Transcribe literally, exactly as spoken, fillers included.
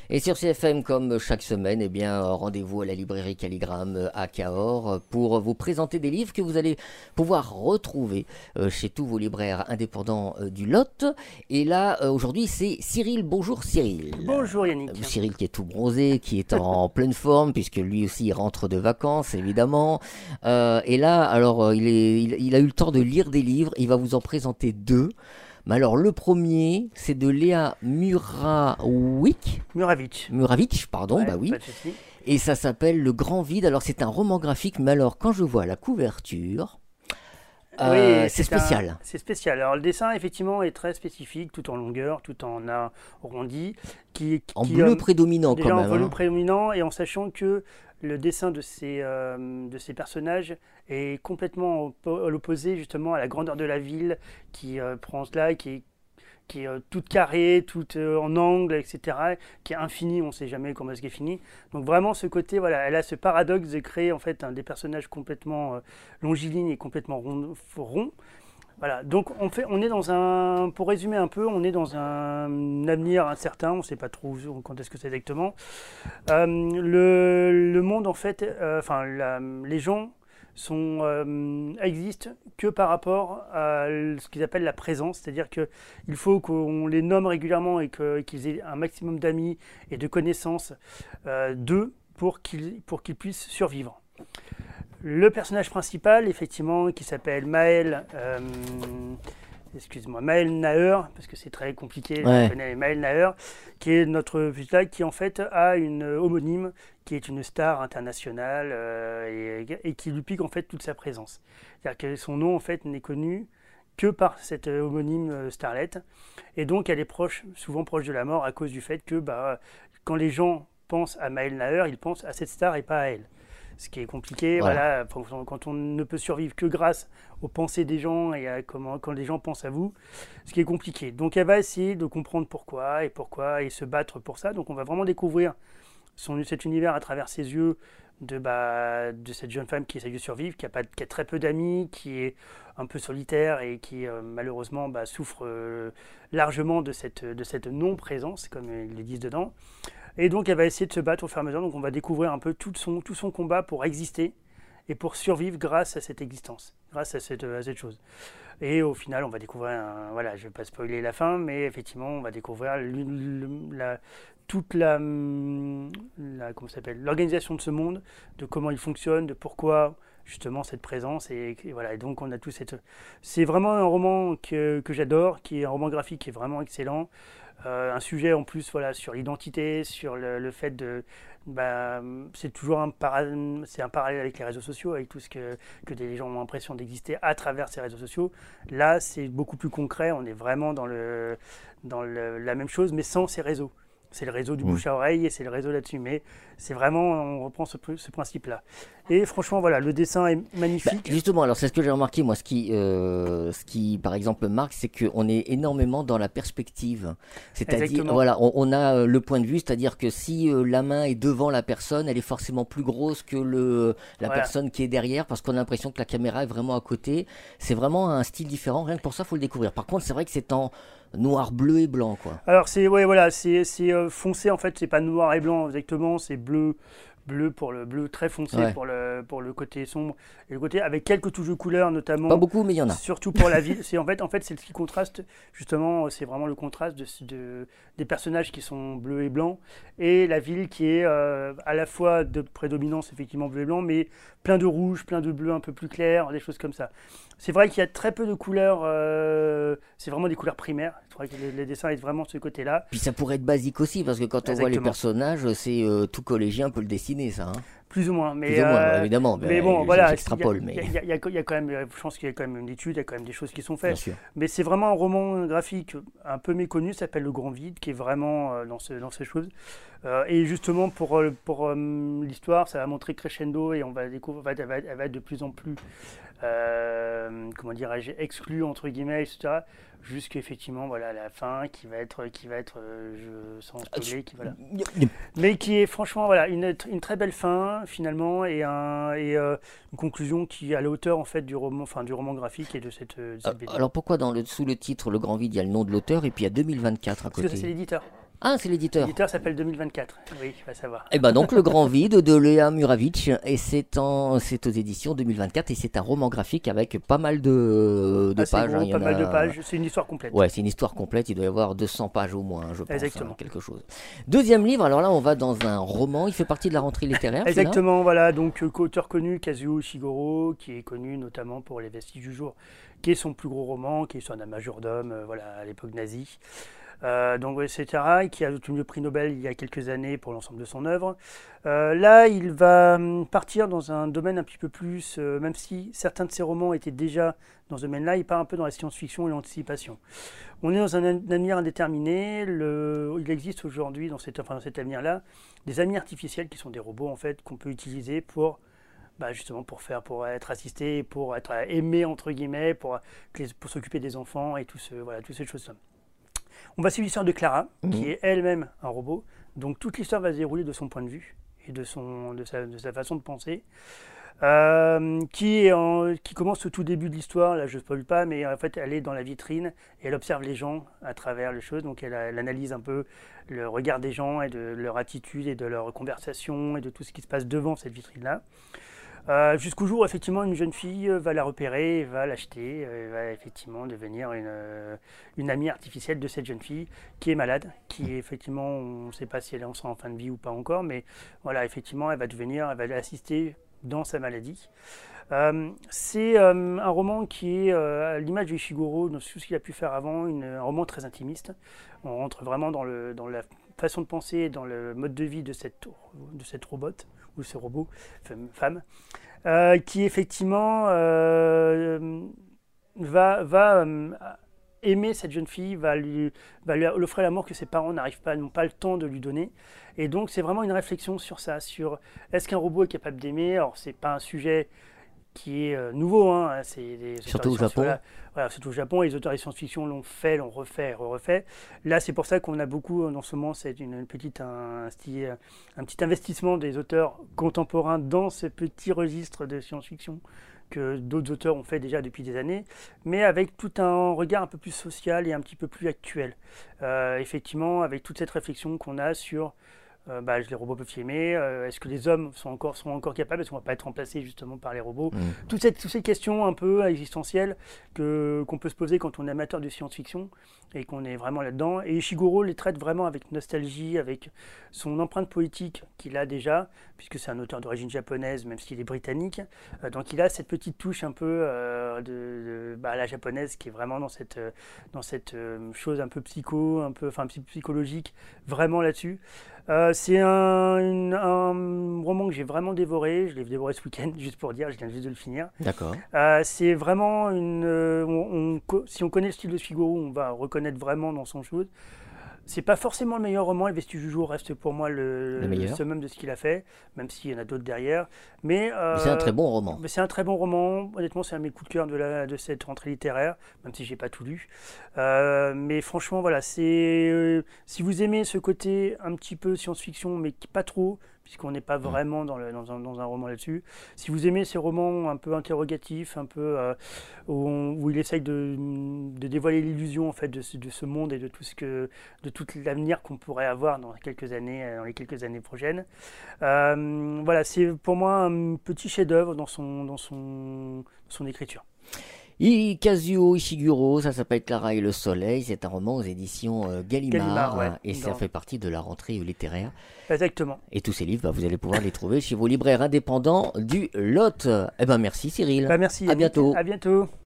Et sur C F M, comme chaque semaine, eh bien, rendez-vous à la librairie Calligramme à Cahors pour vous présenter des livres que vous allez pouvoir retrouver euh, chez tous vos libraires indépendants euh, du Lot. Et là, euh, aujourd'hui, c'est Cyril. Bonjour Cyril. Bonjour Yannick. Euh, Cyril qui est tout bronzé, qui est en pleine forme, puisque lui aussi il rentre de vacances, évidemment. Euh, et là, alors, euh, il, est, il, il a eu le temps de lire des livres. Il va vous en présenter deux. Mais alors, le premier, c'est de Léa Muravic. Muravic. Muravic, pardon, Ouais, bah oui. pas de souci. Et ça s'appelle Le Grand Vide. Alors, c'est un roman graphique, mais alors, quand je vois la couverture, euh, Oui, c'est un- spécial. C'est spécial. Alors le dessin effectivement est très spécifique, tout en longueur, tout en arrondi, qui, En qui, bleu euh, prédominant, déjà quand en même. volume hein. prédominant et en sachant que le dessin de ces, euh, de ces personnages est complètement oppo- à l'opposé justement à la grandeur de la ville qui euh, prend cela, qui est qui est euh, toute carrée, toute euh, en angle, et cetera, qui est infinie, on ne sait jamais comment est-ce qu'elle finit. Donc vraiment ce côté, voilà, elle a ce paradoxe de créer en fait un des personnages complètement euh, longilignes et complètement rond, rond. Voilà, donc on, fait, on est dans un, pour résumer un peu, on est dans un avenir incertain, on ne sait pas trop où- quand est-ce que c'est exactement. Euh, le, le monde en fait, euh, enfin la- les gens sont, euh, existent que par rapport à ce qu'ils appellent la présence, c'est-à-dire qu'il faut qu'on les nomme régulièrement et que- qu'ils aient un maximum d'amis et de connaissances euh, d'eux pour qu'ils pour qu'ils puissent survivre. Le personnage principal, effectivement, qui s'appelle Maël, euh, excuse-moi, Maël Naher, parce que c'est très compliqué, Ouais. je connais Maël Naher, qui est notre village, qui en fait a une homonyme, qui est une star internationale euh, et, et qui lui pique en fait toute sa présence. C'est-à-dire que son nom en fait n'est connu que par cette homonyme euh, starlette, et donc elle est proche, souvent proche de la mort à cause du fait que bah, quand les gens pensent à Maël Naher, ils pensent à cette star et pas à elle. Ce qui est compliqué, Voilà. voilà, quand on ne peut survivre que grâce aux pensées des gens et à comment, quand les gens pensent à vous, ce qui est compliqué. Donc elle va essayer de comprendre pourquoi et pourquoi et se battre pour ça. Donc on va vraiment découvrir son, cet univers à travers ses yeux de, bah, de cette jeune femme qui essaie de survivre, qui a, pas, qui a très peu d'amis, qui est un peu solitaire et qui euh, malheureusement bah, souffre euh, largement de cette, de cette non-présence, comme ils le disent dedans. Et donc elle va essayer de se battre au fur et à mesure. Donc on va découvrir un peu tout son, tout son combat pour exister et pour survivre grâce à cette existence, grâce à cette, à cette chose. Et au final, on va découvrir, un, voilà, je ne vais pas spoiler la fin, mais effectivement, on va découvrir le, le, la, toute la, la comment ça s'appelle, l'organisation de ce monde, de comment il fonctionne, de pourquoi justement cette présence. Et, et voilà, et donc on a tout cette... C'est vraiment un roman que, que j'adore, qui est un roman graphique qui est vraiment excellent. Euh, un sujet en plus voilà, sur l'identité, sur le, le fait de... Bah, c'est toujours un, para... c'est un parallèle avec les réseaux sociaux, avec tout ce que, que des gens ont l'impression d'exister à travers ces réseaux sociaux. Là, c'est beaucoup plus concret, on est vraiment dans, le, dans le, la même chose, mais sans ces réseaux. C'est le réseau du Mm. bouche à oreille et c'est le réseau là-dessus. Mais c'est vraiment, on reprend ce, ce principe-là. Et franchement, voilà, le dessin est Bah, magnifique. justement, alors c'est ce que j'ai remarqué, moi, ce qui, euh, ce qui par exemple, marque, c'est qu'on est énormément dans la perspective. C'est-à-dire, Exactement. voilà, on, on a euh, le point de vue, c'est-à-dire que si euh, la main est devant la personne, elle est forcément plus grosse que le, la Voilà. personne qui est derrière, parce qu'on a l'impression que la caméra est vraiment à côté. C'est vraiment un style différent, rien que pour ça, il faut le découvrir. Par contre, c'est vrai que c'est en noir, bleu et blanc, quoi. Alors c'est ouais voilà c'est c'est euh, foncé en fait, c'est pas noir et blanc exactement, c'est bleu bleu pour le bleu très foncé Ouais. pour le pour le côté sombre et le côté avec quelques touches de couleur Pas notamment beaucoup, mais il y en a. surtout pour la ville. C'est en fait en fait c'est ce qui contraste justement, c'est vraiment le contraste de, de des personnages qui sont bleus et blancs et la ville qui est euh, à la fois de prédominance effectivement bleu et blanc mais plein de rouge, plein de bleu un peu plus clair, des choses comme ça. C'est vrai qu'il y a très peu de couleurs, euh, c'est vraiment des couleurs primaires. C'est vrai que les, les dessins est vraiment de ce côté-là. Puis ça pourrait être basique aussi, parce que quand on voit les Exactement. personnages, c'est euh, tout collégien peut le dessiner, ça. hein. Plus ou moins, mais, Plus ou moins, euh, évidemment. mais ben, bon, j- voilà, J'extrapole, il y a- mais il y, a- il y a- il y a quand même, je pense qu'il y a quand même une étude, il y a quand même des choses qui sont bien faites. sûr. Mais c'est vraiment un roman graphique un peu méconnu, s'appelle Le Grand Vide, qui est vraiment euh, dans, ce, dans ces choses. Euh, et justement, pour, euh, pour euh, l'histoire, ça va montrer crescendo et on va découvrir, va- elle va, elle va être de plus en plus, euh, comment dirais-je, exclue, entre guillemets, et cetera. Jusqu'effectivement, voilà, la fin qui va être, qui va être euh, je, sans spoiler, qui, voilà. Mais qui est franchement voilà, une, une très belle fin finalement et, un, et euh, une conclusion qui est à la hauteur en fait du roman, enfin, du roman graphique et de cette, de cette B D. Alors pourquoi dans le, sous le titre Le Grand Vide, il y a le nom de l'auteur et puis il y a deux mille vingt-quatre à Parce que ça côté c'est l'éditeur. Ah, c'est l'éditeur. L'éditeur s'appelle deux mille vingt-quatre, oui, tu vas savoir. Et ben donc Le Grand Vide de Léa Muravic, et c'est en c'est aux éditions deux mille vingt-quatre, et c'est un roman graphique avec pas mal de, de Ah, c'est pages. gros, hein, il y pas en mal a- de pages, c'est une histoire complète. Ouais, c'est une histoire complète, il doit y avoir deux cents pages au moins, je pense, Exactement. hein, quelque chose. Deuxième livre, alors là on va dans un roman, il fait partie de la rentrée littéraire. celui-là Exactement, voilà, donc euh, auteur connu, Kazuo Ishiguro, qui est connu notamment pour Les Vestiges du Jour, qui est son plus gros roman, qui est sur un majordome, euh, voilà, à l'époque nazie. Euh, donc, et cetera, et qui a obtenu le prix Nobel il y a quelques années pour l'ensemble de son œuvre. Euh, là, il va hum, partir dans un domaine un petit peu plus, euh, même si certains de ses romans étaient déjà dans ce domaine-là, il part un peu dans la science-fiction et l'anticipation. On est dans un avenir indéterminé. Le, il existe aujourd'hui, dans, cette, enfin, dans cet avenir-là, des amis artificiels qui sont des robots en fait qu'on peut utiliser pour bah, justement pour faire, pour être assisté, pour être aimé entre guillemets, pour, pour s'occuper des enfants et tout ce, voilà, toutes ces choses-là. On va suivre l'histoire de Clara, Mhm. qui est elle-même un robot. Donc toute l'histoire va se dérouler de son point de vue et de, son, de, sa, de sa façon de penser. Euh, qui, est en, qui commence au tout début de l'histoire, là je ne spoil pas, mais en fait elle est dans la vitrine et elle observe les gens à travers les choses, donc elle, elle analyse un peu le regard des gens et de leur attitude et de leur conversation et de tout ce qui se passe devant cette vitrine-là. Euh, jusqu'au jour où effectivement une jeune fille va la repérer, va l'acheter, euh, va effectivement devenir une, euh, une amie artificielle de cette jeune fille qui est malade, qui est effectivement, on ne sait pas si elle est en fin de vie ou pas encore, mais voilà, effectivement elle va devenir, elle va l'assister dans sa maladie. Euh, c'est euh, un roman qui est, euh, à l'image de Ishiguro, dans tout ce qu'il a pu faire avant, une, un roman très intimiste. On rentre vraiment dans, le, dans la façon de penser et dans le mode de vie de cette, de cette robot, ou ce robot, femme, euh, qui effectivement euh, va, va euh, aimer cette jeune fille, va lui, va lui offrir l'amour que ses parents n'arrivent pas, n'ont pas le temps de lui donner. Et donc c'est vraiment une réflexion sur ça, sur est-ce qu'un robot est capable d'aimer. Alors c'est pas un sujet qui est euh, nouveau, hein, c'est des Surtout au Japon. Japon. Voilà, surtout au Japon, et les auteurs de science-fiction l'ont fait, l'ont refait, refait. Là, c'est pour ça qu'on a beaucoup, en ce moment, c'est une, une petite, un, un, un petit investissement des auteurs contemporains dans ce petit registre de science-fiction que d'autres auteurs ont fait déjà depuis des années, mais avec tout un regard un peu plus social et un petit peu plus actuel. Euh, effectivement, avec toute cette réflexion qu'on a sur Euh, bah, les robots peuvent aimer, euh, est-ce que les hommes sont encore, seront encore capables, est-ce qu'on ne va pas être remplacés justement par les robots. Mm. Toutes, cette, toutes ces questions un peu existentielles que, qu'on peut se poser quand on est amateur de science-fiction et qu'on est vraiment là-dedans. Et Ishiguro les traite vraiment avec nostalgie, avec son empreinte poétique qu'il a déjà, puisque c'est un auteur d'origine japonaise, même s'il est britannique. Euh, donc il a cette petite touche un peu euh, de, de bah, la japonaise qui est vraiment dans cette, euh, dans cette euh, chose un peu psycho, un peu enfin, psychologique, vraiment là-dessus. Euh, c'est un, une, un roman que j'ai vraiment dévoré. Je l'ai dévoré ce week-end, juste pour dire, je viens juste de le finir. D'accord. Euh, c'est vraiment une. Euh, on, on, si on connaît le style de Ishiguro, on va reconnaître vraiment dans son chose. C'est pas forcément le meilleur roman, Les Vestiges du Jour reste pour moi le, Le meilleur. le summum de ce qu'il a fait, même s'il y en a d'autres derrière. Mais, euh, Mais c'est un très bon roman. mais c'est un très bon roman. Honnêtement, c'est un de mes coups de cœur de, la, de cette rentrée littéraire, même si j'ai pas tout lu. Euh, mais franchement, voilà, c'est euh, si vous aimez ce côté un petit peu science-fiction, mais pas trop, puisqu'on n'est pas vraiment dans, le, dans, un, dans un roman là-dessus. Si vous aimez ces romans un peu interrogatifs, un peu euh, où, on, où il essaye de, de dévoiler l'illusion en fait de ce, de ce monde et de tout ce que, de tout l'avenir qu'on pourrait avoir dans quelques années, dans les quelques années prochaines. Euh, voilà, c'est pour moi un petit chef-d'œuvre dans son, dans son, son écriture. I- Kazuo Ishiguro, ça s'appelle Clara et le Soleil, c'est un roman aux éditions euh, Gallimard, Gallimard, ouais. hein, et ça Dans- fait partie de la rentrée littéraire. Exactement. Et tous ces livres, bah, vous allez pouvoir les trouver chez vos libraires indépendants du Lot. Eh ben merci Cyril. Bah, merci. À bientôt. À bientôt.